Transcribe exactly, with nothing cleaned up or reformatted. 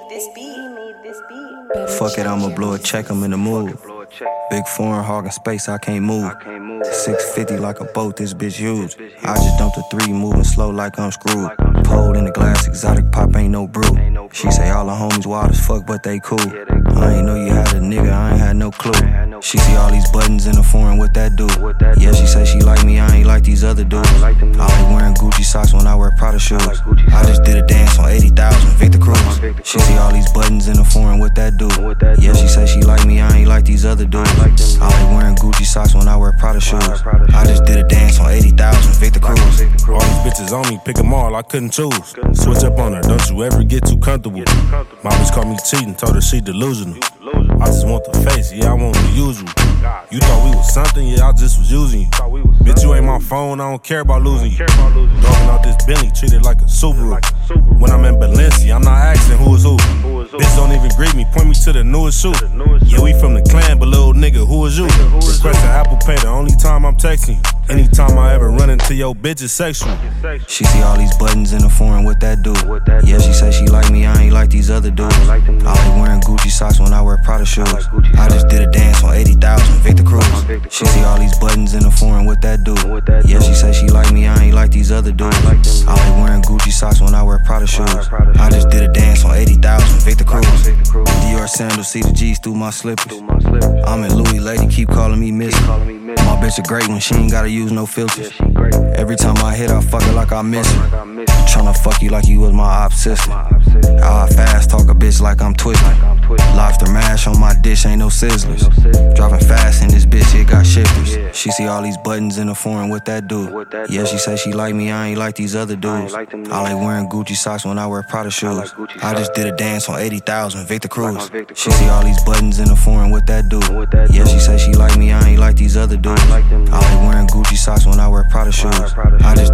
Fuck it, I'ma blow a check, I'm in the mood. Big foreign hogging space, I can't move. six fifty like a boat, this bitch huge. I just dumped a three, moving slow like I'm screwed. Pulled in the glass, exotic pop, ain't no brew. She say all the homies wild as fuck, but they cool. I ain't know you had a nigga, I ain't had no clue. She see all these buttons in the foreign, what that do? Yeah, she say she like me, I ain't like these other dudes. I like wearing Gucci socks when I wear Prada shoes. I just did a dance on eighty thousand, Victor Cruz. She see all these buttons in the foreign, what that do? Yeah, she say she like me, I ain't like these other dudes. I like wearing Gucci socks when I wear Prada shoes. I just did a dance on eighty thousand, Victor Cruz. All these bitches on me, pick them all, I couldn't choose. Switch up on her, don't you ever get too comfortable. My bitch called me cheating, told her she delusional. I just want the face, yeah, I want the usual. You thought we was something, yeah, I just was using you. Bitch, you ain't my phone, I don't care about losing you. Driving out this Bentley, treated like a Subaru. When I'm in Balenciaga, I'm not asking who is who. Bitch don't even greet me, point me to the newest shoe. Yeah, we from the clan, but little nigga, who is you? Request an Apple Pay the only time I'm texting you. Anytime I ever run into your bitch, it's sexual. She see all these buttons in the foreign, what that do? Yeah, she say she like me, I ain't like these other dudes. I like wearing Gucci socks when I wear Prada shoes. I just did a dance on eighty thousand, Victor Cruz. She see all these buttons in the foreign, what that do? Yeah, she say she like me, I ain't like these other dudes. I like wearing Gucci socks when I wear Prada shoes. I just did a dance on eighty thousand, Victor Cruz. Dior sandals, see the G's through my slippers. I'm in Louis, lady, keep calling me Miss. My bitch a great one, she ain't gotta use no filters. Every time I hit, I fuck her like I miss her. Tryna fuck you like you was my op sister. How I fast talk a bitch like I'm twisted. Lobster mash on my dish, ain't no sizzlers. Driving fast in this bitch, it got shifters. She see all these buttons in the foreign, what that do? Yeah, she say she like me, I ain't like these other dudes. I like wearing Gucci socks when I wear Prada shoes. I just did a dance on eighty thousand, Victor Cruz. She see all these buttons in the foreign, what that do? Yeah, she say she like me, I ain't like these other dudes. I like wearing Gucci socks when I wear Prada shoes. I just